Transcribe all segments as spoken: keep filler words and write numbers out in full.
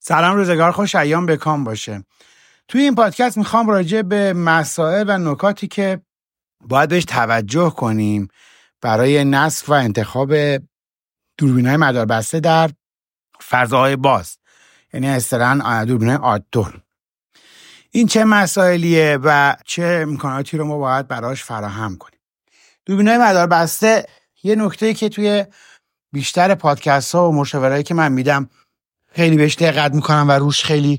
سلام، روزگار خوش، ایام بکام باشه. توی این پادکست میخوام راجع به مسائل و نکاتی که باید بهش توجه کنیم برای نصب و انتخاب دوربین‌های مداربسته در فضاهای باز، یعنی اصطلاحاً دوربین‌های آوتدور. این چه مسائلیه و چه امکاناتی رو ما باید براش فراهم کنیم. دوربین‌های مداربسته یه نکته‌ای که توی بیشتر پادکست‌ها و مشاورهایی که من میدم خیلی بهش دقت میکنم و روش خیلی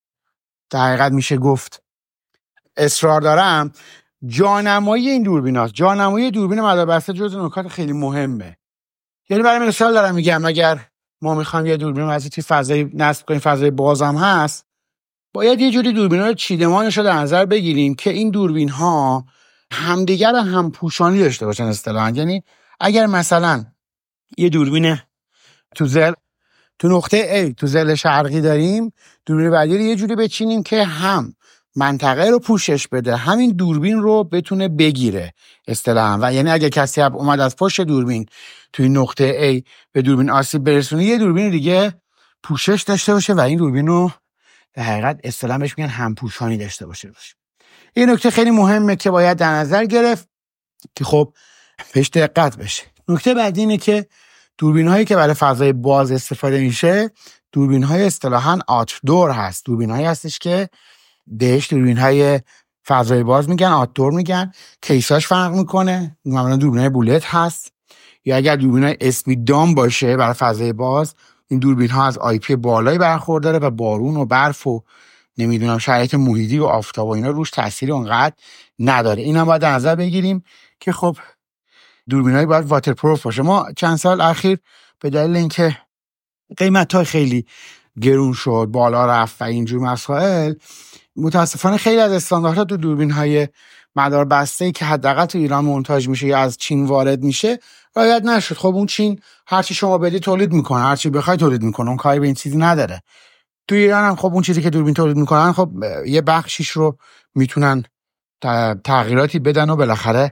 در حقیقت میشه گفت اصرار دارم، جانمایی این دوربیناست. جانمایی دوربین مداربسته جزو نکات خیلی مهمه. یعنی برای مثال دارم میگم، اگر ما میخوایم یه دوربین واسه توی فضای نصب کنیم، فضای بازم هست، باید یه جوری دوربینا رو چیدمانش رو در نظر بگیریم که این دوربین ها همدیگر رو هم پوشانی داشته باشن اصطلاحاً. یعنی اگر مثلا یه دوربین تو زل تو نقطه A تو زل شرقی داریم، دوربین بعدی رو یه جوری بچینیم که هم منطقه رو پوشش بده، همین دوربین رو بتونه بگیره اصطلاحاً. و یعنی اگه کسی اومد از پشت دوربین توی نقطه A به دوربین آسیب برسونه، یه دوربین دیگه پوشش داشته باشه و این دوربین رو در حقیقت اصطلاحاً بهش میگن همپوشانی داشته باشه باشه. این نکته خیلی مهمه که باید در نظر گرفت که خب بهش دقت بشه. نکته بعدی اینه که دوربین هایی که برای فضای باز استفاده میشه دوربین های اصطلاحاً آوتدور هست. دوربین هایی هستش که بهش دوربین های فضای باز میگن، آوتدور میگن. کیساش فرق میکنه، معمولا دوربین های بولت هست، یا اگر دوربین های اسپید دام باشه برای فضای باز، این دوربین ها از آی پی بالایی برخورداره و بارون و برف و نمیدونم شرایط محیطی و آفتاب و اینا روش تأثیری اونقدر نداره. اینا باید در نظر بگیریم که خب دوربینایی باید واترپروف باشه. ما چند سال اخیر به دلیل اینکه قیمت‌ها خیلی گرون شد، بالا رفت و اینجور مسائل، متاسفانه خیلی از استانداردها تو دوربین‌های مداربسته که حداقل تو ایران مونتاژ میشه یا از چین وارد میشه رعایت نشد. خب اون چین هرچی شما بدی تولید میکنه، هرچی بخوای تولید میکنه، اون کاری به این چیزی نداره. تو ایران هم خب اون چیزی که دوربین تولید میکنن خب یه بخشیش رو میتونن تغییراتی بدن و بالاخره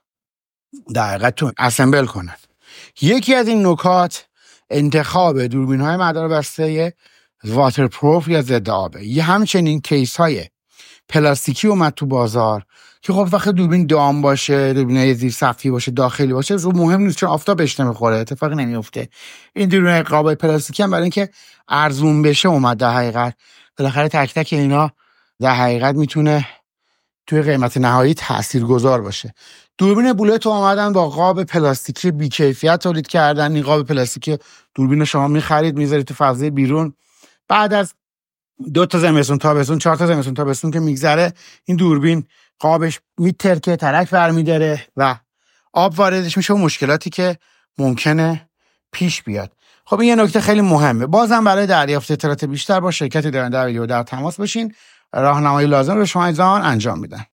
در حقیقت تو اسمبل کنن. یکی از این نکات انتخاب دوربین های مداربسته واترپروف یا ضد آبه. یه همچنین کیس های پلاستیکی اومد تو بازار که خب وقتی دوربین دام باشه، دوربین زیر سقفی باشه، داخلی باشه، رو مهم نیست چون آفتاب بهش نمیخوره، اتفاقی نمیفته. این دوربین قاب پلاستیکی هم برای اینکه ارزون بشه اومد در حقیقت. بالاخره تک تک اینا در حقیقت میتونه توی قیمت نهایی تاثیرگذار باشه. دوربین بولت اومدن با قاب پلاستیکی بی‌کیفیت تولید کردن. این قاب پلاستیکی دوربین شما می‌خرید می‌ذارید تو فضای بیرون، بعد از دو تا زمستون تابستون، چهار تا زمستون تابستون که میگذره، این دوربین قابش میترکه، ترک برمی‌داره و آب واردش میشه و مشکلاتی که ممکنه پیش بیاد. خب این یه نکته خیلی مهمه. بازم برای دریافت اطلاعات بیشتر با شرکت دارنده ویدیو در تماس باشین، راهنمایی لازم رو شما ایزان انجام میدن.